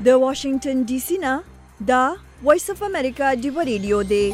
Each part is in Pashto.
د واشنگټن ډي سي نه دا وایس اف امریکا ډیو ریډیو دی.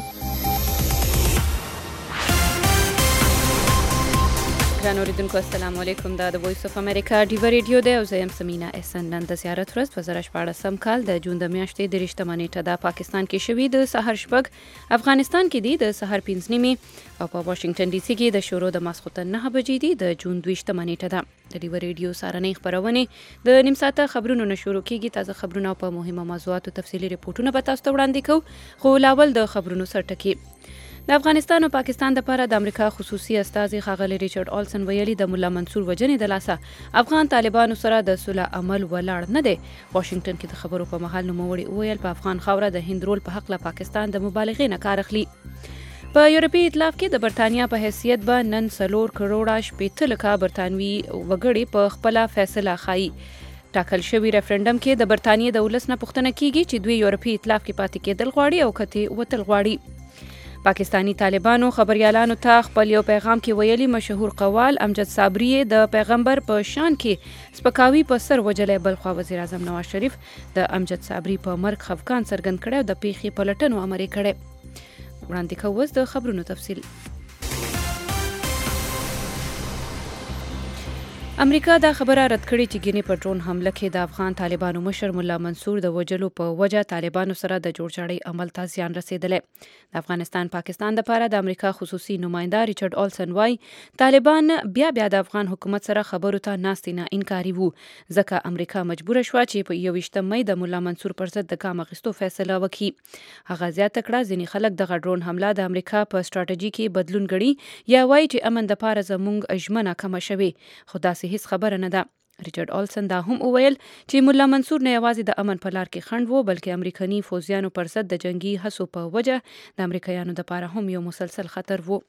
ګران اوریدونکو السلام علیکم. دا د وایس اف امریکا ډیو ریډیو دی او زه یم سمینا احسان. نن د زیارت ورځ 2014 کال د جون د میاشتې 30 نیټه د پاکستان کې شوې د سحر شپږ، افغانستان کې دی د سحر 5 نیمه او په واشنگټن ډي سي کې د شروع د ماسخوتن 9 بجې دی د جون 20 نیټه ده. د ډیو ریډیو سارنۍ خبرونه د نیم ساعته خبرونو نه شروع کیږي. تازه خبرونه په مهمه موضوعاتو تفصیلي ریپورتونه به تاسو ته وړاندې کوو، خو لاول د خبرونو سرټکی. د افغانستان او پاکستان لپاره د امریکا خصوصي استازي ښاغلي ریچارډ آلسن ویلي د مولا منصور وجنې د لاسه افغان طالبانو سره د صلح عمل ولاړ نه دی. واشنگټن کې د خبرو په محل نوموړي وویل په افغان خاوره د هند رول په حق له پاکستان د مبالغې نه کار اخلي. په یورپي ائتلاف کې د برتانیا په حیثیت به نن 4 کروڑه 80 لکه برتانوي وګړي په خپل فیصله خایي. ټاکل شوی ریفرندم کې د برتانیې د ولس نه پوښتنه کیږي چې دوی یورپي ائتلاف کې پاتې کېدل غواړي او کته وتل غواړي. پاکستانی طالبانو خبريالانو ته خپل یو پیغام کې ویلي مشهور قوال امجد صابری د پیغمبر په شان کې سپکاوي په سر وجلې، بل خو وزیر اعظم نواز شریف د امجد صابری په مرګ خفقان څرګند کړي او د پیښې په لټنو امر کړي. وړاندې کوو د خبرونو تفصیل. امریکا دا خبره رد کړې چې ګینې په ډرون حمله کې د افغان طالبانو مشر مولا منصور د وجلو په وجه طالبانو سره د جوړجاړي عمل ته زیان رسیدلی. د افغانستان پاکستان لپاره د امریکا خصوصي نماینده ریچارډ آلسن وايي طالبان بیا د افغان حکومت سره خبرو ته ناستې نه انکاري وو، ځکه امریکا مجبوره شوه چې په 21 مې د مولا منصور پر ضد د ګام اخیستو فیصله وکړي. هغه زیاته کړه ځینې خلک دغه ډرون حمله د امریکا په سټراټیژي کې بدلون ګڼي یا وایي چې امن لپاره زموږ ژمنه کمه شوې، خو داسې هیڅ خبره نه ده. ریچارډ آلسن دا هم وویل چې مولا منصور نه یوازې د امن په لار کې خنډ وو، بلکې امریکایي فوجیانو پر ضد د جنگي هڅو په وجه د امریکایانو لپاره هم یو مسلسل خطر وو.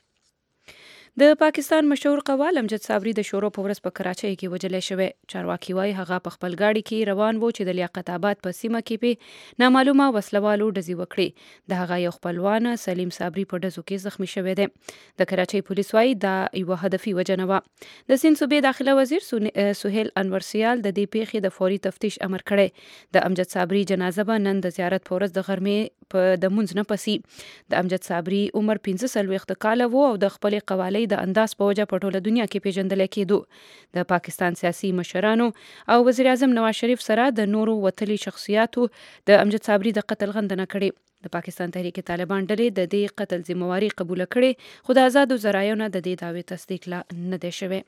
د پاکستان مشهور قوال امجد صابری د شروع په ورځ په کراچۍ کې وجلې شوی. چارواکي وايي هغه په خپل گاډي کې روان وو چې د لیاقت آباد په سیمه کې په نامعلومه وسلوالو ډزې وکړي. د هغه یو خپلوان سلیم صابری په ډزو کې زخمی شوی دی. د کراچۍ پولیس وايي دا یو هدفي وجنه و. د سند صوبې داخله وزیر سهیل انور سیال د دې پیښې د فوري تفتیش امر کړی. د امجد صابری جنازه به نن د زیارت په ورځ د غرمې په د منځ نه پسې. د امجد صابری عمر 45 کاله وو او د خپل قوالې د انداز په وجه په ټوله دنیا کې پیژندل کېدو. د پاکستان سیاسي مشرانو او وزیر اعظم نواز شریف سره د نورو وتلي شخصیاتو د امجد صابری د قتل غندنه کړې. د پاکستان تحریک طالبان ډلې د دې قتل ذمہواری قبول کړې، خو د آزادو ذرایعو نه د دې دعوی تصدیق لا نه دی شوی.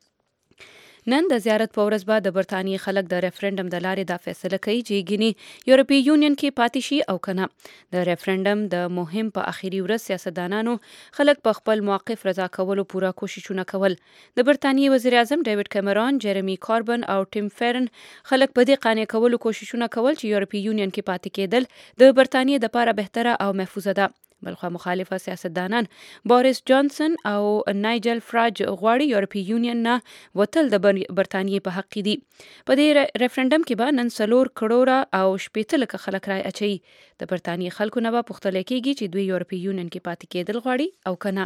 نن د زیارت په ورځ به د برتانیې خلک د ریفرندم د لارې دا فیصله کوي چې ګینې یورپي یونین کې پاتې شي او کنه. د ریفرندم د مهم په اخیری ورځ سیاستدانانو خلک په خپل موقف رضا کولو پوره کوششونه کول. د برتانیې وزیر اعظم ډیوډ کیمرون، جیرمی کاربن او ټیم فیرن خلک په دې قانع کولو کوششونه کول چې یورپي یونین کې پاتې کېدل د برتانیې لپاره بهتره او محفوظه ده. بلخوا مخالفه سیاستدانان بوریس جانسن او نایجل فراج غواړي یورپي یونین نه وتل د برتانیې په حق دي. په دې ریفرندم کې به نن 4 کروڑه او 80 لکه خلک رای اچي. د برتانیې خلکو نه به پوښتنه کیږي چې دوی یورپي یونین کې پاتې کېدل غواړي او کنه.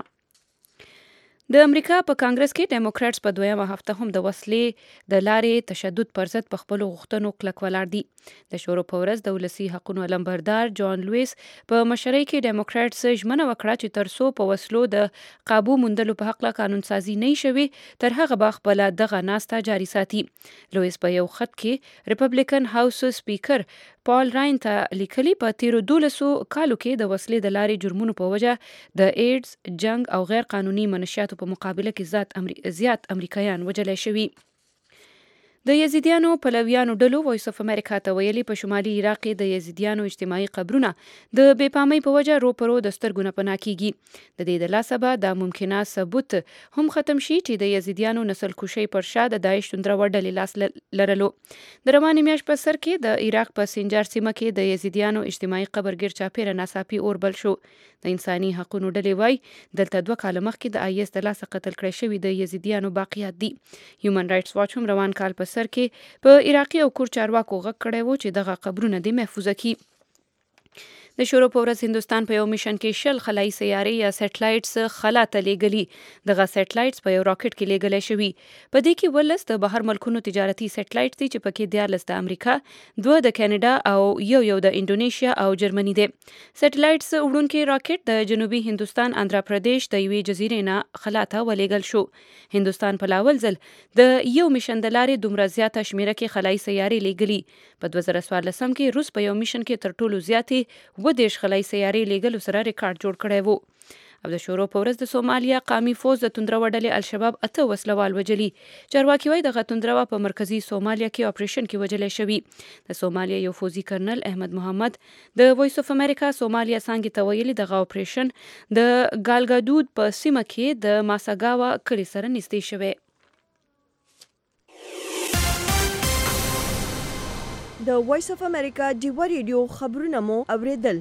د امریکا په کانګرس کې ډیموکراتس په دویمه هفته هم د وسلې د لارې تشدد پر ضد په خپل غوښتنو کلک ولاړ دي. د شروع په ورځ د ولسی حقوقو علمبردار جان لویس په مشرۍ کې ډیموکراتس ژمنه وکړه چې ترڅو په وسلو د قابو موندلو په حق لا قانون سازي نه شوي تر هغه به خپل دغه ناسته جاري ساتي. لویس په یو خط کې ریپبلیکن هاوس سپیکر پال راین ته لیکلي په تیرو 12 کالو کې د وسلې د لارې جرمونو په وجه د ایډز، جنگ او غیر قانوني منشیاتو په مقابله کې زیات امریکایان وجلې شوي. د یزیدیانو پلویانو ډلو وایس اف امریکا ته ویلي په شمالي عراق کې د یزیدیانو اجتماعي قبرونه د بې پامۍ په وجه روپرو د سترګو نه پناه کیږي. د دې د لاسه به دا ممکنه ثبوت هم ختم شي چې د یزیدیانو نسل کشي پر شا د داعش توندره ډلې لاس لرلو. د روانې میاشت په سر کې د عراق په سنجار سیمه کې د یزیدیانو اجتماعي قبر ګیر چاپیره ناڅاپي اور بل شو. د انساني حقوقو ډلې وایي دلته 2 کاله مخکې د آی اس د لاسه قتل کړی شوي د یزیدیانو باقیات دي. هیومن رائټس واچ هم روان کال په سر کې په عراقي او کور چارواکو غږ کړی و چې دغه قبرونه دې محفوظه کړي. د شروع په ورځ هندستان په یو میشن کې 10 خلایي سیارې یا سټلایټس خلا ته لیږلي. دغه سټلایټس په یو راکټ کې لیږل شوي. په دې کې 12 د بهر ملکونو تجارتي سټلایټ دي چې پکې 14 د امریکا، 2 د کاناډا او یو د انډونیشیا او جرمني دي. سټلایټس وړونکي راکټ د جنوبي هندستان آندرا پردیش د یوې جزیرې نه خلا ته ولېږل شو. هندستان په لاول ځل د یو میشن د لارې دومره زیاته شمیره کې خلایي سیارې لیږلي. په 2014 کې روس په یو میشن کې تر ټولو زیاتې 22 خلایي سیارې لیږلو سره ریکارډ جوړ کړی وو. او د شروع په ورځ د سومالیا قومي فوز د توندرو ډلې الشباب 8 وسلوال وجلي. چارواکي وایي دغه توندرو په مرکزی سومالیا کې اپریشن کې وجلې شوی. د سومالیا یو فوزي کرنل احمد محمد د وایس اف امریکا سومالیا څنګه ته ویلي دغه اپریشن د ګالګادود په سیمه کې د ماساګاوا کلی سره نږدې شوی. د وایس اف امریکا ډیوا ریډیو خبرونه مو اوریدل.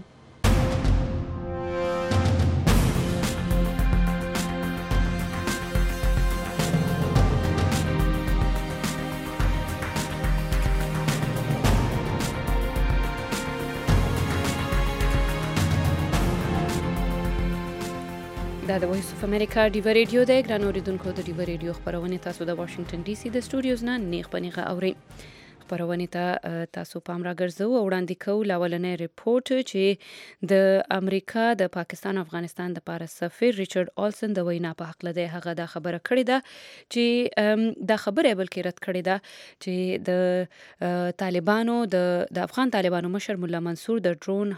دا د وایس اف امریکا ډیوا ریډیو د ګران اوریدونکو د ډیوا ریډیو خبرونه تاسو د واشنگټن ډي سي د سټوډیوز نه نیغ په نیغه اورئ. خبرونه ته تاسو پام راګرځو او وړاندې کوو لاولنې ریپورت چې د امریکا د پاکستان افغانستان د لپاره سفیر ریچارډ اولسن د وینا په حق لده هغه د خبره کړې ده چې د خبره بلکې رد کړې ده چې د طالبانو د افغان طالبانو مشر مولا منصور د ډرون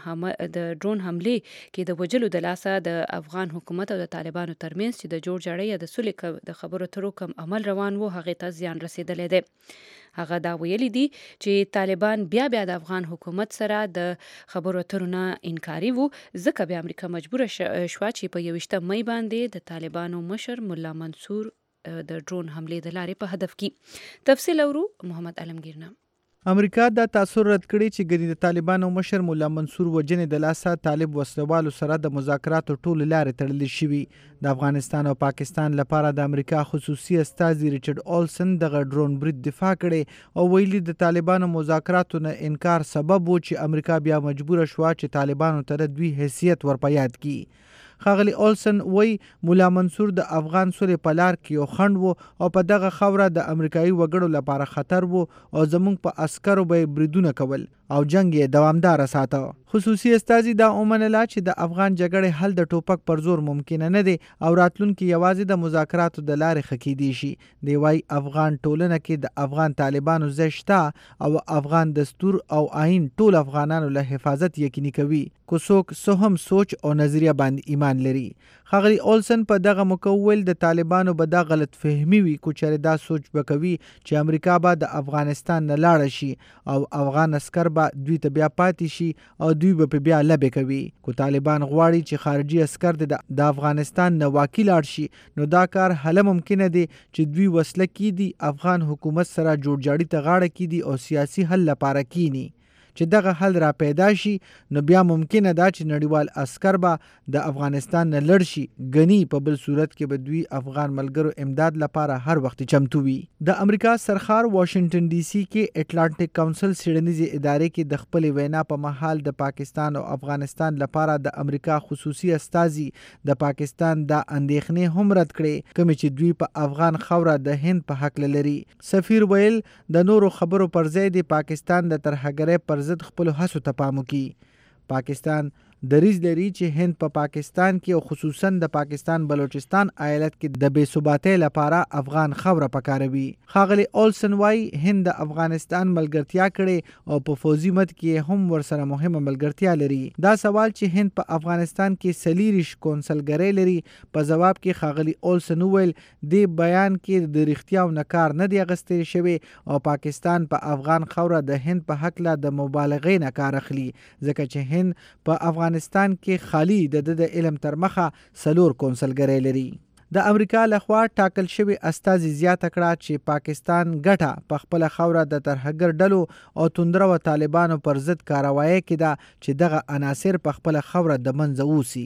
حمله کې د وجلو د لاسه د افغان حکومت او د طالبانو ترمنځ چې د جوړ جاړی یا د سولې د خبرو ترو کم عمل روان وو هغه ته زیان رسیدلې ده. هغه دا ویلي دي چې طالبان بیا د افغان حکومت سره د خبرو اترو نه انکاري وو ځکه بیا امریکا مجبوره شوه چې په 21 مې باندې د طالبانو مشر مولا منصور د ډرون حمله د لارې په هدف کې. تفصیل اورو محمد علمگیر نه. امریکا دا تاثر رد کړی چې ګنې د طالبانو مشر مولا منصور وجنې د لاسه طالب وسلوالو سره د مذاکراتو ټول لارې تړلې شوي. د افغانستان او پاکستان لپاره د امریکا خصوصي استازي ریچارډ اولسن دغه ډرون برید دفاع کړي او ویلي د طالبانو مذاکراتو نه انکار سبب و چې امریکا بیا مجبوره شوه چې طالبانو ته دوی حیثیت ورپه یاد کړي. ښاغلي اولسن وی مولا منصور د افغان سولې په لار کې یو خنډ و او په دغه خوره د امریکایي وګړو لپاره خطر و او زموږ په عسکرو به بریدونه کول او جنگ یې دوامداره ساته. خصوصي استازي دا ومنله چې د افغان جګړې حل د ټوپک پر زور ممکن نه دی او راتلونکي یوازې د مذاکراتو د لارې ښه کیدی شي. دی وايي افغان ټولنه کې د افغان طالبانو ځای شته او افغان دستور او آئین ټول افغانانو له حفاظت یقیني کوي کو څوک څه هم سوچ او نظریه باندې ایمان لري. ښاغلي اولسن په دغه مکول د طالبانو به دا غلط فهمي وي کو چېرې دا سوچ وکوي چې امریکا به د افغانستان نه لاړه شي او افغان عسکر به دوی ته بیا پاتې شي او دوی به په بیا لبې کوي. کو طالبان غواړي چې خارجي عسکر د افغانستان نه واقع لاړ شي نو دا کار هله ممکنه دی چې دوی وسله کیدي افغان حکومت سره جوړ جاړي ته غاړه کیدي او سیاسي حل لپاره کینی. چې دغه حل را پیدا شي نو بیا ممکنه ده چې نړیوال عسکر به د افغانستان نه لړ شي غني په بل صورت کې به دوی افغان ملګرو امداد لپاره هر وخت چمتو وي. د امریکا سرخار واشنگټن ډي سي کې اټلانټیک کونسل سیډنیزي ادارې کې د خپل وینا په محل د پاکستان او افغانستان لپاره د امریکا خصوصي استازي د پاکستان د اندېښنې هم رد کړې کوم چې دوی په افغان خوره د هند په حق لري. سفیر ویل د نورو خبرو پر ځای د پاکستان د ترهګرۍ پر ضد خپل هڅو ته پام وکړي. پاکستان دریځ لري چې هند په پاکستان کې او خصوصا د پاکستان بلوچستان ایالت کې د بې ثباتۍ لپاره افغان خوره پکاروي. ښاغلي اولسن وايي هند د افغانستان ملګرتیا کړي او په فوزي مد کې هم ورسره مهمه ملګرتیا لري. دا سوال چې هند په افغانستان کې سلیریش کونسلګرۍ لري په جواب کې ښاغلي اولسن ویل د بیان کې د رښتیا او نکار نه دی اغستې شوی او پاکستان په افغان خوره د هند په حق لا د مبالغې نه کار اخلي ځکه چې هند په افغانستان کې خالی د علم تر مخه 4 کونسلګرۍ لري. د امریکا لخوا ټاکل شوی استازي زیاته کړه چې پاکستان ګټه په خپل خوره د ترهګر ډلو او توندرو طالبانو پر ضد کاروایی کړه چې دغه عناصر په خپل خوره د منځه ووسي.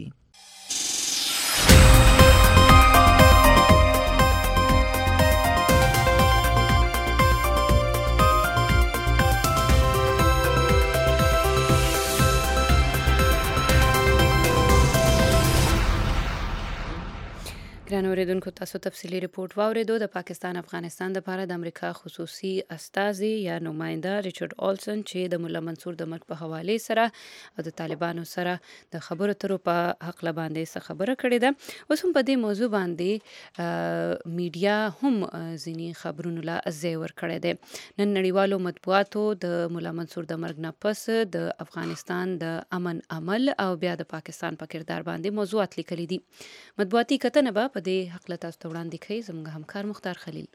اوریدونکو تاسو تفصیلی ریپورت واوریدو. د پاکستان افغانستان لپاره د امریکا خصوصي استازي یا نماینده ریچارډ اولسن چې د مولا منصور د مرګ په حواله سره او د طالبانو سره د خبرو اترو په حق باندې خبره کړې ده. اوس هم په دې موضوع باندې میډیا هم ځینی خبرونه لا زیور کړی دی. نن نړیوالو مطبوعاتو د مولا منصور د مرګ نه پس د افغانستان د امن عمل او بیا د پاکستان په کردار باندې موضوعات لیکلي دي. مطبوعاتي کتنه به په دې حق له تاسو ته وړاندې کوي زموږ همکار مختار خلیل.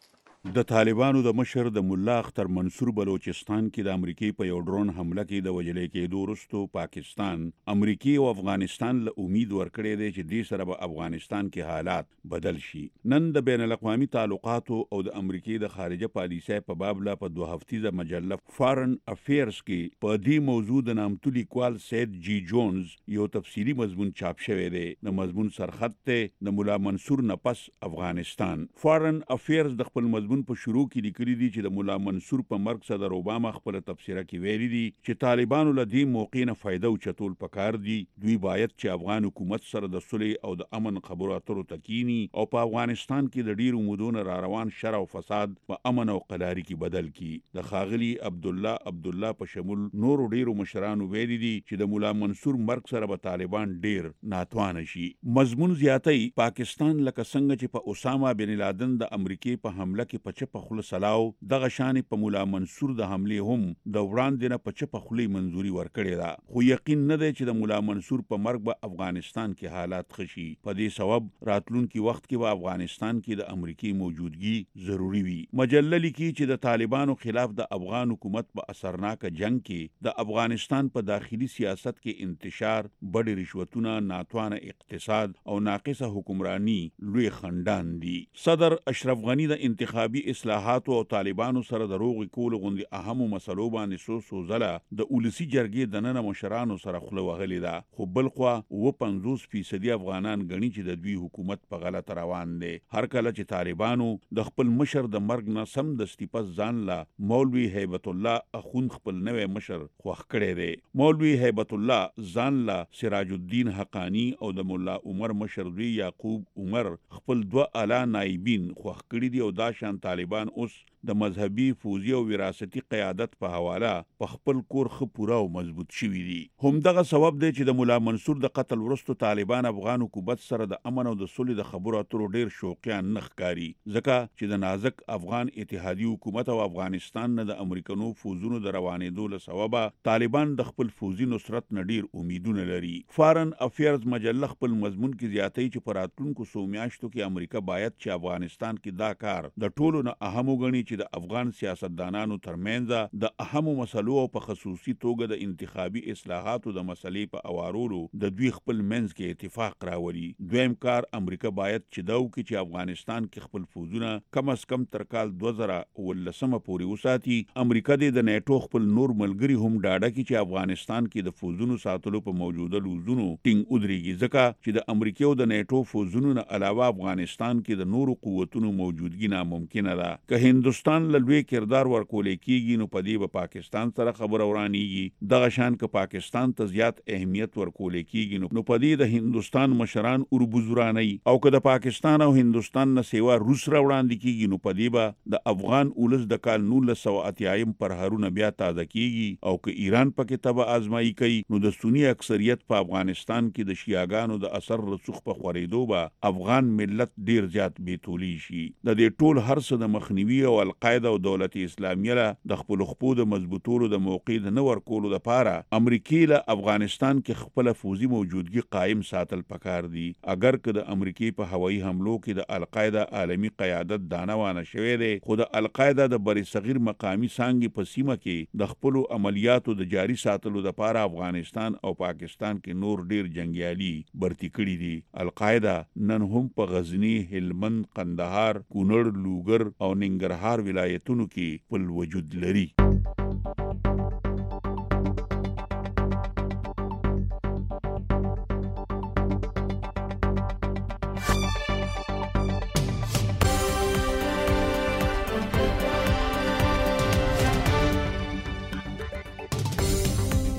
د طالبانو د مشر د مولا اختر منصور بلوچستان کې د امریکای په یو ډرون حمله کې د وجلې کېدو وروسته پاکستان امریکای او افغانستان له امید ورکړې دی چې دې سره به افغانستان کې حالات بدل شي. نن د بین الاقوامي تعلقاتو او د امریکای د خارجه پالیسۍ په باب لا په 2 هفتیزه مجله فارن افیرز کې په دې موضوع د نامتو لیکوال سید جی جونز یو تفصیلی مضمون چاپ شوی دی. د مضمون سرخط ته د مولا منصور نه پس افغانستان. فارن افیرز د خپل مضمون په شروع کې لیکلي دي چې د مولا منصور په مرګ صدر اوباما خپل تفسیره کې ویلي دي چې طالبانو له دې موقع نه فائدہ او چتول پکار دي. دوی باید چې افغان حکومت سره د صلح او د امن خبرو اترو تکینی او په افغانستان کې د ډیرو مودونو را روان شر او فساد په امن او قلاري کې بدل کړي. د خاغلی عبدالله په شمول نور ډیرو مشرانو ویلي دي چې د مولا منصور مرګ سره به طالبان ډیر ناتوان شي. مضمون زیاتای پاکستان لکه څنګه چې په اسامه بن لادن د امریکای په حمله کې په چپ خله سلاو دغه شان په مولا منصور د حمله هم د وړاندې نه په چپ خله منزوري ورکړې ده. خو یقین نه دی چې د مولا منصور په مرګ به افغانستان کې حالات خشي. په دې سبب راتلونکي وخت کې به افغانستان کې د امریکای موجودګي ضروری وي. مجله لیکي چې د طالبانو خلاف د افغان حکومت په اثرناک جنگ کې د افغانستان په داخلي سیاست کې انتشار، بډې رشوتونه، ناتوانه اقتصاد او ناقصه حکمرانی لوی خندان دي. صدر اشرف غنی د انتخابي اصلاحات او طالبانو سره د روغ کول غوندي اهمو مسلو باندې سوزله د اولسی جرګې د نن مشرانو سره خله وغلی ده. خو بل خو 50% افغانان غني چې د دوی حکومت په غلط روان دي. هر کله چې طالبانو د خپل مشر د مرګ نه سم د استیپس ځان لا مولوی هیبت الله اخون خپل نوې مشر خوښ کړي دي. مولوی هیبت الله ځان لا سراج الدین حقانی او د مولا عمر مشر دوی یعقوب عمر خپل 2 اعلی نائبین خوښ کړي دي او دا شان طالبان اوس د مذهبي، فوزي او وراثتي قیادت په حواله په خپل کور خ پورا او مضبوط شوي دي. هم دغه سبب دی چې د مولا منصور د قتل وروسته طالبان افغان حکومت سره د امن او د صلح د خبرو اترو ډیر شوقیان نه ښکاري، ځکه چې د نازک افغان اتحادي حکومت او افغانستان نه د امریکانو فوزونو د روانېدو له سببه طالبان د خپل فوزي نصرت نه ډیر امیدونه لري. فارن افیرز مجله خپل مضمون کې زیاتوي چې په راتلونکو څو میاشتو کې امریکا باید چې افغانستان کې دا کار د ټولو نه اهم وګڼي چې د افغان سیاستدانانو ترمنځ د اهمو مسلو او په خصوصي توګه د انتخابي اصلاحاتو د مسلې په اوارولو د دوی خپل منځ کې اتفاق راولي. دویم کار امریکا باید چې دا وکړي چې افغانستان کې خپل فوزونه کم از کم تر کال 2019 پورې وساتي. امریکا د نیټو خپل نور ملګري هم ډاډه کړي چې افغانستان کې د فوزونو ساتلو په موجوده لوزونو ټینګ ودرېږي، ځکه چې د امریکا او د نیټو فوزونو نه علاوه افغانستان کې د نورو قوتونو موجودګي ناممکنه ده. که هندستان له لوی کردار ورکول کېږي نو په دې به پاکستان سره خبره ورانیږي. دغه شان که پاکستان ته زیات اهمیت ورکول کېږي نو په دې د هندستان مشران اوربوزراني او که د پاکستان او هندستان نه سیوا روس را وړاندې کېږي نو په دې به د افغان اولس د کال 1980 پر هرونه بیا تازه کېږي. او که ایران پکې تبه آزمایي کوي نو د سنی اکثریت په افغانستان کې د شیعاګانو د اثر رسوخ په خورېدو به افغان ملت ډیر زیات بیتولی شي. د دې ټول هر څه د مخنیوي او القاعده او دولت اسلامیه له د خپل خپو د مضبوطولو د موقع د نه ورکولو لپاره امریکای له افغانستان کې خپل فوزي موجودګي قائم ساتل پکار دي. اگر که د امریکای په هوایي حملو کې د القاعده عالمی قیادت دانوانه شوی دی، خو د القاعده د بری صغیر مقامی څانګې په سیمه کې د خپل عملیاتو د جاری ساتلو لپاره افغانستان او پاکستان کې نور ډیر جنگیالي برتی کړي دي. القاعده نن هم په غزنی، هلمند، قندهار، کونړ، لوګر او ننګرهار ولایتونو کې خپل وجود لري.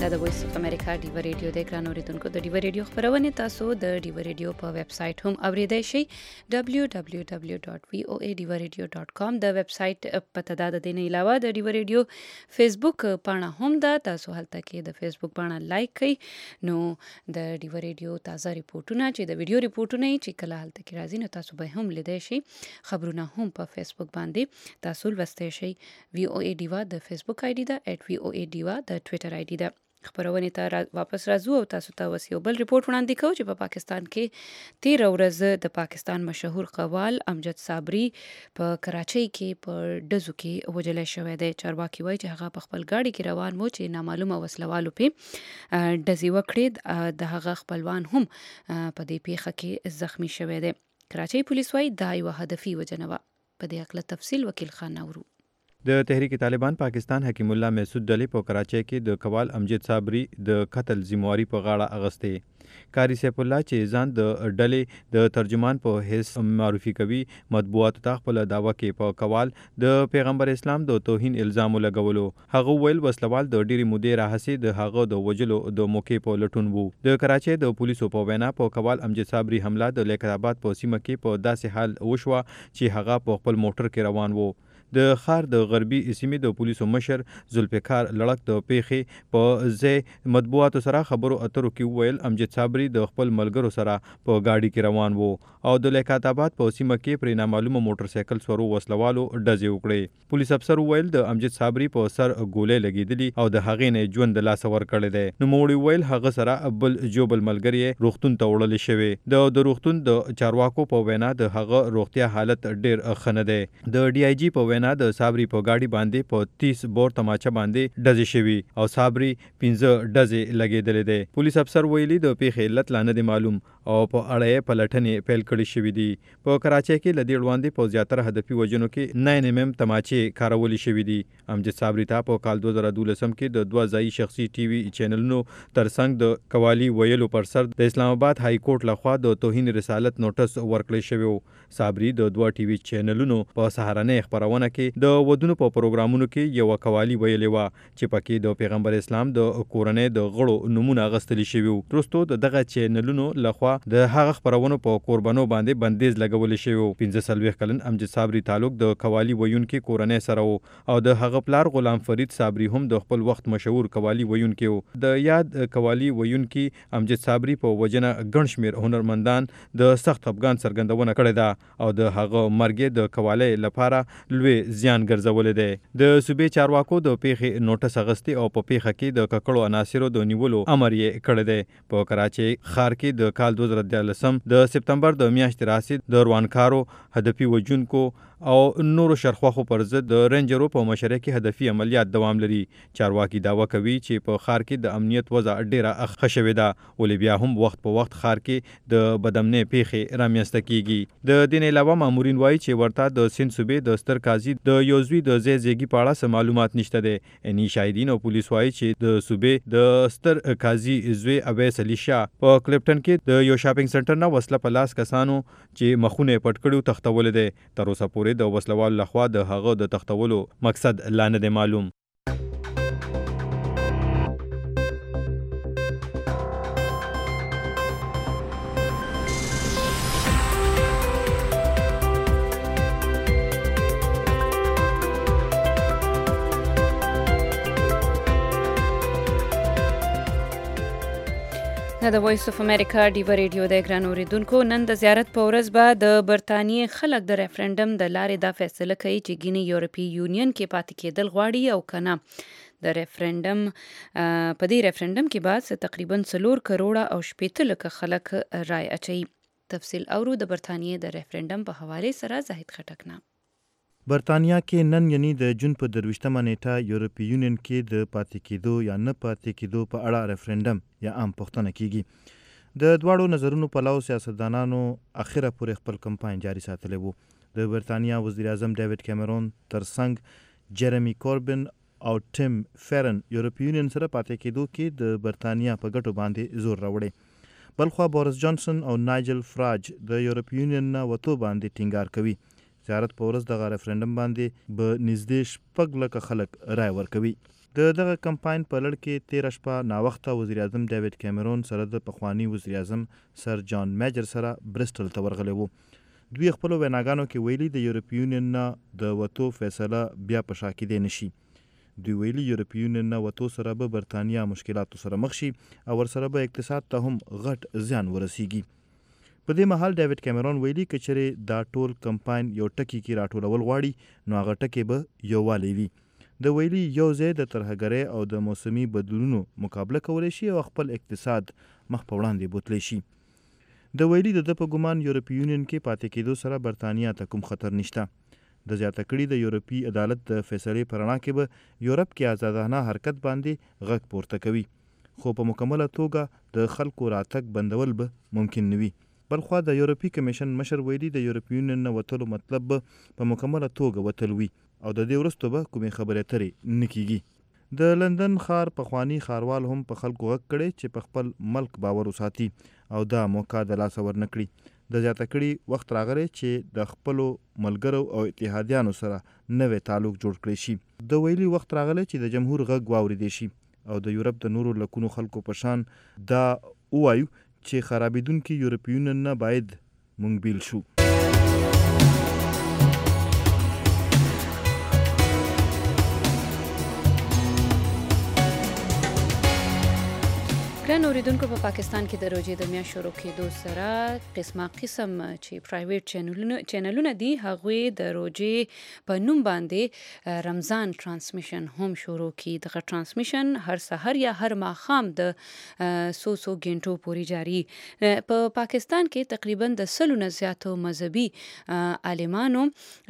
د وایس اف امریکا ډیو ریډیو د ګران اوریدونکو د ډیو ریډیو خبرونه تاسو د ډیو ریډیو په ویب سټ هم اوریدای شئ www.voaDivaRadio.com د ویب سټ پته د دې نه علاوه د ډیو ریډیو فیسبوک پاڼه هم ده، تاسو هلته کې د فیسبوک پاڼه لایک کړئ نو د ډیو ریډیو تازه ریپورتونه چې د ویډیو ریپورتونه چې کله هلته کې راځي نو تاسو به هم لیدای شئ. خبرونه هم په فیسبوک باندې تاسو لوستای شئ. VOA Diva د فیسبوک آی ډي ده @VOA Diva د ټوئیټر آی ډي ده. خبرونه ته واپس راځو او تاسو ته وسیو بل ریپورت وړاندې کوو چې په پاکستان کې 13 ورځ د پاکستان مشهور قوال امجد صابری په کراچۍ کې په ډزو کې وژل شوی دی. چارواکي وایي چې هغه په خپل گاډي کې روان و چې نامعلومه وسلوالو په ډزې وکړې، د هغه خپلوان هم په دې پیښه کې زخمی شوی دی. کراچۍ پولیس وایي دا یو هدفي وجنه وه. په دې اړه تفصیل وکیل خان نورو. د تحریک طالبان پاکستان حکیم الله محسود ډلې په کراچۍ کې د قوال امجد صابری د قتل ذمہواری په غاړه اغستې. قاری سیف الله چې ځان د ډلې د ترجمان په حیث معرفي کوي، مطبوعاتو ته خپل دعوه کې په قوال د پیغمبر اسلام د توهین الزام لګولو. هغه ویل وسلوال د ډېری مودې راهسي د هغه د وجلو د موقع په لټون وو. د کراچۍ د پولیسو په وینا په قوال امجد صابری حمله د لیاقت په سیمه کې په داسې حال وشوه چې هغه په خپل موټر کې روان وو. د خار د غربي سیمې د پولیسو مشر ذوالفقار لړک د پیښې په ځای مطبوعاتو سره خبرو اترو کې ویل امجد صابری د خپل ملګرو سره په گاډي کې روان وو او د لیاقت آباد په سیمه کې پر نامعلومه موټر سایکل سورو وسلوالو ډزې وکړې. پولیس افسر ویل د امجد صابری په سر ګولې لګېدلې او د هغې نه ژوند د لاسه ورکړی دی. نوموړي ویل هغه سره بل جوبل ملګری روغتون ته وړل شوی. د روغتون د چارواکو په وینا د هغه روغتیا حالت ډیر ښه نه دی. د ډي آی جی په د صابری په گاډي باندې په 30 بور تماچه باندې ډزې شوي او صابری 15 ډزې لګېدلې دي. پولیس افسر ویلي د پیښې علت لا نه دی معلوم او په اړه یې پلټنې پیل کړې شوې دي. په کراچۍ کې له دې وړاندې په زیاتره هدفي وژنو کې 9mm تماچې کارولې شوې دي. امجد صابری ته په کال 2012 کې د 2 ځایي شخصي ټي وي چینلونو ترڅنګ د قوالی ویلو پر سر د اسلام آباد های کورټ لخوا د توهین رسالت نوټس ورکړل شوی. صابری د 2 ټي وي چینلونو په سهارنۍ خبرونه کې د ودونو په پروګرامونو کې یو قوالی ویلې و چې پکې د پیغمبر اسلام د کورنۍ د غړو نمونه اغستل شوی. وروسته دغه چینلونو لخوا د هغه خبرونو په قربانو باندې بندیز لګول شوی. 45 کلن امجد صابری تعلق د قوالی ویونکو کورنۍ سره و او د هغه پلار غلام فرید صابری هم د خپل وخت مشهور قوالی ویونکو. د یاد قوالی ویونکو امجد صابری په وجنه ګڼ شمیر هنرمندان د سخت افغان څرګندونه کړې ده او د هغه مرګ د قوالی لپاره لوی زیان ګرځولې ده. د صوبې چارواکو د پیښې نوټس اغستې او په پیښه کې د ککړو عناصرو د نیولو امر یې کړی دی. په کراچۍ ښار کې د کال 2013 د سپتمبر د میاشتې راهیسې د روانکارو، هدفي وژونکو او نورو شرخواخو پر ضد د رینجرو په مشرۍ کې هدفي عملیات دوام لري. چارواکي دعوه کوي چې په ښار کې د امنیت وضع ډیره ښه شوې ده، ولې بیا هم وخت په وخت ښار کې د بدامنۍ پیښې رامنځته کیږي. د دې نه علاوه مامورین وایي چې ورته د سند صوبې د ستر قاضي د یوزوی د زیږي په اړه څه معلومات نشته دي. اني شاهدین او پولیس وایي چې د صوبې د ستر قاضي زوی اویس علي شاه په کلیپټن کې د یو شاپینګ سنټر نه وسله په لاس کسانو چې مخونه پټ کړو تختول دي. تر اوسه پورې د وسلوال لخوا د هغه د تختولو مقصد لا نه دی معلوم. د وایس اف امریکا ډیو ریډیو د ګران اوریدونکو نن د زیارت په ورځ به د برتانیې خلک د ریفرنډم د لارې دا فیصله کوي چې ګینې یورپي یونین کې پاتې کېدل غواړي او کنه. د ریفرنډم په دې ریفرنډم کې بعد تقریبا 4 کروڑه او 80 لکه خلک رای اچي. تفصیل اورو د برتانیې د ریفرنډم په حواله سره زاهد خټک. برطانیه کې نن یعنی د جون په 23مه نیټه یورپي یونین کې د پاتې کېدو یا نه پاتې کېدو په اړه ریفرنډم یا عام پوښتنه کیږي. د دواړو نظرونو پلوو سیاستدانانو اخره پورې خپل کمپاین جاري ساتلی وو. د برطانیه وزیر اعظم ډیوډ کیمرون ترڅنګ جیرمی کوربن او ټیم فیرن یورپي یونین سره پاتې کېدو کې د برطانیه په ګټو باندې زور راوړی. بلخوا بوریس جانسن او نایجل فراج د یورپي یونین نه وتو باندې ټینګار کوي. زیارت په ورځ دغه ریفرنډم باندې به نږدې 6 لکه خلک رای ورکوي. د دغه کمپاین په لړ کې 13 شپه ناوخته وزیر اعظم ډیوډ کیمرون سره د پخوانی وزیر اعظم سر جان میجر سره برسټل ته ورغلی وو. دوی خپل ویناګانو کې ویلي د یورپی یونین نه د وتو فیصله بیا په شا کېدی نشي. دوی ویلي یورپی یونین نه وتو سره به برتانیا مشکلاتو سره مخ شي او ورسره به اقتصاد ته هم غټ زیان ورسیږي. په دې مهال ډیوډ کیمرون ویلي که چېرې دا ټول کمپاین یو ټکي کې راټولول غواړي نو هغه ټکي به یووالی وي. د ویلي یو ځای د ترهګرۍ او د موسمي بدلونونو مقابله کولی شي او خپل اقتصاد مخ په وړاندې بوتلی شي. د ویلي د په ګمان یورپی یونین کې پاتې کېدو سره برتانیا ته کوم خطر نشته. د زیاته کړي د یورپی عدالت د فیصلې په رڼا کې به یورپ کې آزادانه حرکت باندې غږ پورته کوي، خو په مکمله توګه د خلکو راتګ بندول به ممکن نه وي. بلخوا د یورپی کمیشن مشر ویلي د یورپی یونین نه وتلو مطلب به په مکمله توګه وتل وي او د دې وروسته به کومې خبرې اترې نه کیږي. د لندن ښار پخوانی ښاروال هم په خلکو غږ کړی چې په خپل ملک باور وساتي او دا موقع د لاسه ورنه کړي. د زیاته کړي وخت راغلی چې د خپلو ملګرو او اتحادیانو سره نوی تعلق جوړ کړی شي. د ویلي وخت راغلی چې د جمهور غږ واورېدی شي او د یورپ د نورو لکونو خلکو په شان دا ووایو چې خرابېدونکي یورپی یونین نه باید مونږ بیل شو. ګران اوریدونکو، په پاکستان کې د روژې د میاشت شروع کېدو سره قسم چې پرایویټ چینلونه دي هغوی د روژې په نوم باندې رمضان ترانسمیشن هم شروع کی. دغه ترانسمیشن هر سحر یا هر ماښام د څو غنټو پورې جاری. په پاکستان کې تقریبا د 100 نه زیاتو مذهبي عالمانو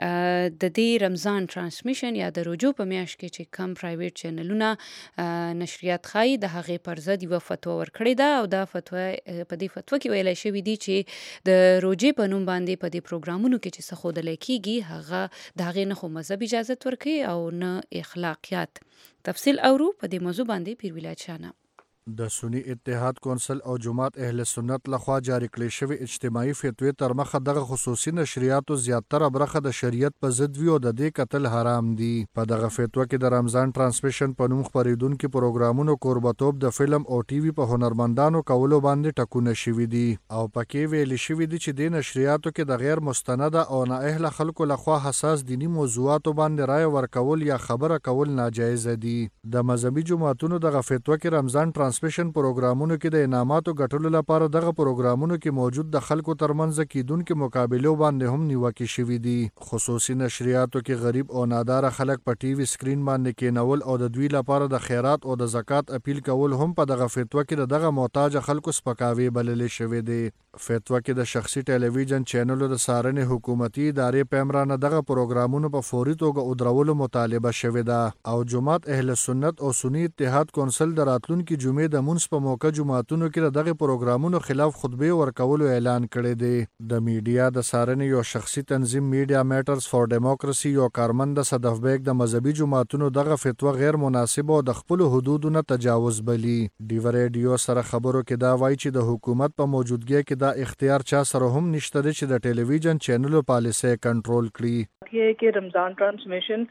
د دې رمضان ترانسمیشن یا د روژو په میاشت کې چې کم پرایویټ چینلونه نشریات خای د هغې پر ضد یوه فتوا ورکړې ده او دا فتوا په دې فتوا کې ویلی شوي دي چې د روژې په نوم باندې په دې پروګرامونو کې چې څه ښودلی کېږي هغه د هغې نه خو مذهب اجازت ورکوي او نه اخلاقیات. تفصیل اورو په دې موضوع باندې پیر ولایت شانه. د سنی اتحاد کونسل او جماعت اهل سنت لخوا جاری کړی شوی اجتماعي فتوی تر مخه دغه خصوصي نشریاتو زیاتره برخه د شریعت په ضد وی او د دې قتل حرام دي. په دغه فتوا کې د رمضان ترانسمیشن په نوم خپریدونکو پروګرامونو قربتوب د فلم او ټي وي په هنرمندانو کولو باندې ټکونه شوي دي او پکې ویل شوي دي چې د نشریاتو کې د غیر مستند او نااهل خلکو لخوا حساس دینی موضوعاتو باندې رائے ورکول یا خبره کول ناجایز دي. د مذهبي جماعتونو دغه فتوا کې رمضان ترانسمیشن پروګرامونو کې د انعاماتو ګټلو لپاره دغه پروګرامونو کې موجود د خلکو ترمنځ کیدونکو مقابلو باندې هم نیوکې شوي دي. خصوصي نشریاتو کې غریب او نادار خلک په ټي وي سکرین باندې کېنول او د دوی لپاره د خیرات او د زکات اپیل کول هم په دغه فتوا کې دغه محتاج خلکو سپکاوي بللې شوی دی. فتوا کې د شخصي ټلویزیون چینلونو د څارنې حکومتي ادارې پیمرانه دغه پروګرامونو په فوري توګه ودرولو مطالبه شوې ده او جماعت اهل سنت او سنی اتحاد کونسل د راتلونکي جمعې د مونږ په موقع جماعتونو کې دغه پروګرامونو خلاف خطبه ورکولو اعلان کړی دی. د میډیا د څارنې یو شخصي تنظیم میډیا میټرز فار ډیموکراسي یو کارمند صدف بیگ د مذهبي جماعتونو دغه فتوا غیر مناسب او د خپل حدودو نه تجاوز بلی. ډیو ریډیو سره خبرو کې دا وایي چې د حکومت په موجودګۍ کې دا اختیار چا سره هم نشته چې د ټلویزیون چینلو پالیسي کنټرول کړي. یہ ہے کہ رمضان ٹرانسمیشن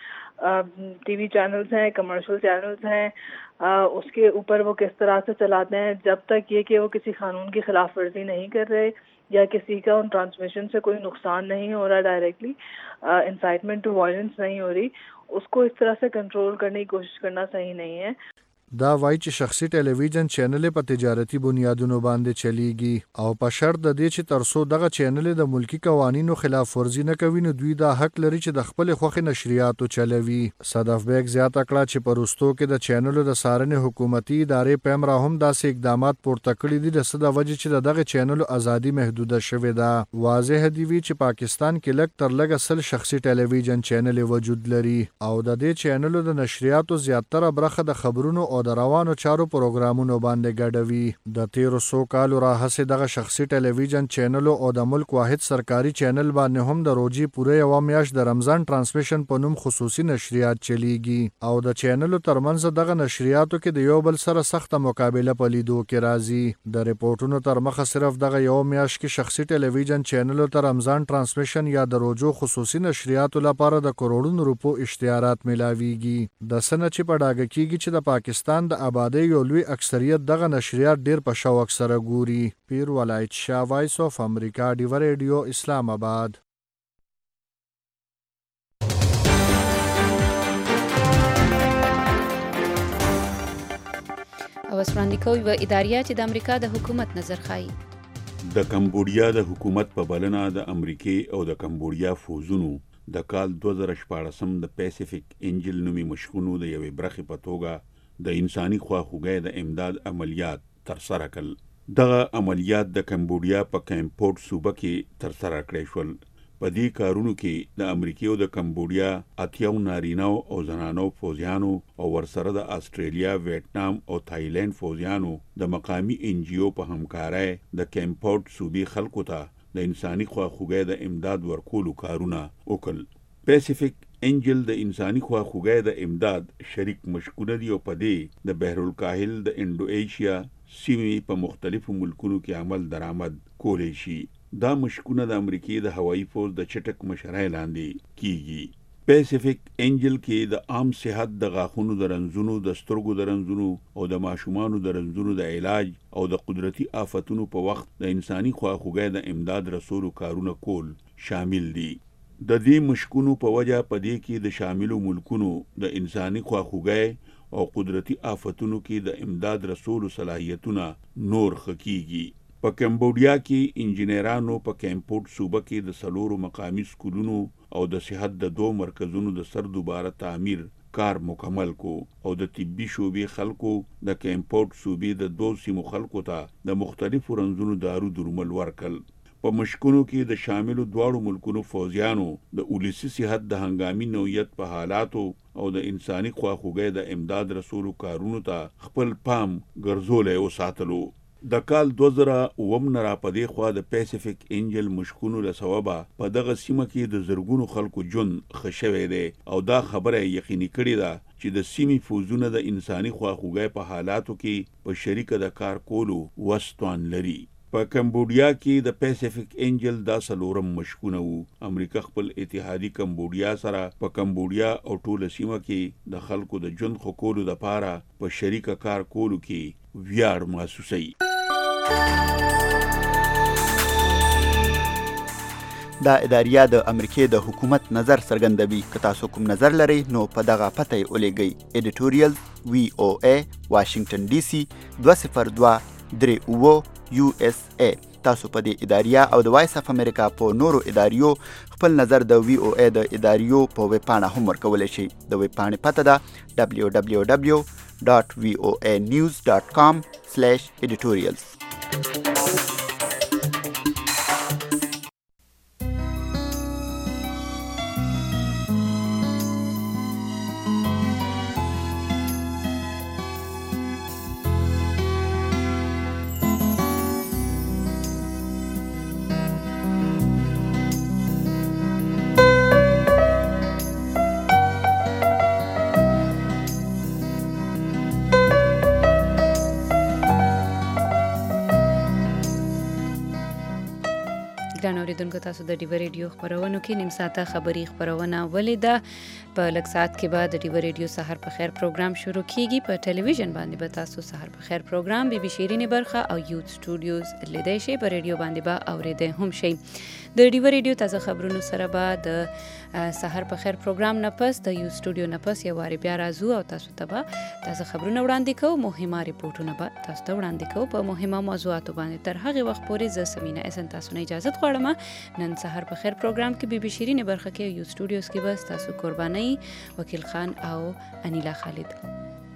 ٹی وی چینلز ہیں، کمرشل چینلز ہیں، اس کے اوپر وہ کس طرح سے چلاتے ہیں جب تک یہ کہ وہ کسی قانون کی خلاف ورزی نہیں کر رہے یا کسی کا ان ٹرانسمیشن سے کوئی نقصان نہیں ہو رہا ڈائریکٹلی، انسائٹمنٹ ٹو وائلنس نہیں ہو رہی، اس کو اس طرح سے کنٹرول کرنے کی کوشش کرنا صحیح نہیں ہے. دا وایي چې شخصي ټلویزیون چینل په تجارتي بنیادونو باندې چلیږي او په شرط د دې چې ترڅو دغه چینل د ملکی قوانینو خلاف ورزي نه کوي نو دوی دا حق لري چې د خپل خوښې نشریاتو چلوي. صدف بیگ زیاته کړه چې په وروستو کې د چینلو د څارنې حکومتي ادارې پیمرا هم داسې اقدامات پورته کړي دي د څه د وجې چې دغه چینلو ازادي محدوده شوې ده. واضح دی وی چې پاکستان کې لږ تر لږه 100 شخصي ټلویزیون چینل وجود لري او د دې چینلو د نشریاتو زیاتره برخه د خبرونو او د روانو چارو پروګرامونو باندې ګډوي. د 1300 کالو راهیسې دغه شخصي ټلویزیون چینل او د ملک واحد سرکاري چینل باندې هم د روزي پوره یو میاشت د رمضان ترانسمیشن په نوم خصوصي نشریات چلیږي او د چینلو ترمنځ دغه نشریاتو کې د یو بل سره سخته مقابله په لیدو کې راځي. د ریپورتونو تر مخه صرف دغه یو میاشت کې شخصي ټلویزیون چینلو ته رمضان ترانسمیشن یا د روزو خصوصي نشریاتو لپاره د کروڑونو روپو اشتهارات ملاويږي. د سنه چې په ډاګه کېږي چې د پاکستان د آبادی یو لوی اکثریت دغه نشریات ډیر په شوق سره ګوري. پیر ولایت شاه، وایس اف امریکا، ډیو ریډیو، اسلام آباد. او وړاندې کوي و اداریه چې د امریکا د حکومت نظر خایي. د کمبودیا د حکومت په بلنه د امریکای او د کمبودیا فوزونو د کال 2014 د پیسفیک انجل نومي مشکونو د یوې برخې په توګه د انساني خواخوږۍ د امداد عملیات ترسره کړل. دغه عملیات د کمبودیا په کیمپورټ صوبه کې ترسره کړای شول. په دې کارونو کې د امریکای او د کمبودیا 80 نارینه او زنانو فوجیانو او ورسره د استرالیا، ویتنام او تایلند فوجیانو د مقامی NGO په همکارۍ د کیمپورټ صوبې خلکو ته د انساني خواخوږۍ د امداد ورکولو کارونه وکړل. پیسفیک انجل د انساني خواخوږۍ د امداد شریک مشکونه دي او په دې د بحرالکاهل د انډو ایشیا سیمې په مختلفو ملکونو کې عمل درآمد کولی شي. دا مشکونه د امریکای د هوایي فوج د چټک مشرۍ لاندې کیږي. پیسفیک انجل کې د عام صحت، د غاښونو د رنځونو، د سترګو د رنځونو او د ماشومانو د رنځونو د علاج او د قدرتي آفتونو په وخت د انساني خواخوږۍ د امداد رسولو کارونه کول شامل دي. د دې مشکونو په وجه په دې کې د شاملو ملکونو د انساني خواخوږۍ او قدرتي آفتونو کې د امداد رسولو صلاحیتونه نور خکېږي. په کمبودیا کې انجینرانو په کیمپورټ صوبه کې د 4 مقامی سکولونو او د صحت د 2 مرکزونو د سر دوباره تعمیر کار مکمل کو او د طبي شوبې خلکو د کیمپورټ صوبې د 2 سیمو خلکو ته د مختلفو رنځونو دارو درمل ورکل. په مشکونو کې د شاملو دواړو ملکونو فوجیانو د ولسی صحت د هنګامي نوعیت په حالاتو او د انساني خواخوږۍ د امداد رسولو کارونو ته خپل پام ګرځولې او ساتلو. د کال 2009 نه را پدې خوا د پیسفیک انجل مشکونو له سببه په دغه سیمه کې د زرګونو خلکو ژوند ښه شوی دی او دا خبره یقیني کړې ده چې د سیمې فوجونه د انساني خواخوږۍ په حالاتو کې په شریکه د کار کولو وس لري. په کمبودیا کې د پیسفیک انجل دا 4م مشکونه وو. امریکا خپل اتحادی کمبودیا سره په کمبودیا او ټوله سیمه کې د خلکو د ژوند ښه کولو لپاره په شریکه کار کولو کې ویاړ محسوسوي. دا اداریه د امریکای د حکومت نظر څرګندوي. که تاسو کوم نظر لرئ نو په دغه پته یې ولیږئ. ایډیټوریال VOA واشنگټن DC 20238 USA. تاسو په دې اداریه او د وایس اف امریکا په نورو اداریو خپل نظر د VOA د اداریو په ویب پاڼه هم ورکولی شئ. د ویب پاڼې پته ده www.voanews.com/editorials. ګران اوریدونکو، تاسو د ډیو ریډیو خبرونو کې نیم ساعته خبری خبرونه ولیده. په لږ ساعت کې بعد د ډیو ریډیو سحر په خیر پروګرام شروع کیږي. په ټلویزیون باندې به تاسو سحر په خیر پروګرام بي بي شيرين برخه او یوت سټوډیوز لیدای شئ. په ریډیو باندې به اوریدئ هم شئ. د ډیو ریډیو تازه خبرونو سره به د سحر په خیر پروګرام نه پس د یو سټوډیو نه پس یو واری بیا راځو او تاسو ته به تازه خبرونه وړاندې کوو. مهمه ریپورتونه به تاسو ته وړاندې کوو په مهمه موضوعاتو باندې. تر هغه وخت پورې زه سمینه اسن تاسو نه اجازه غواړم. نن سحر په خیر پروګرام کې بي بي شيرين برخه کې یو سټوډیوز کې به تاسو قرباني وکیل خان او انیلا خالد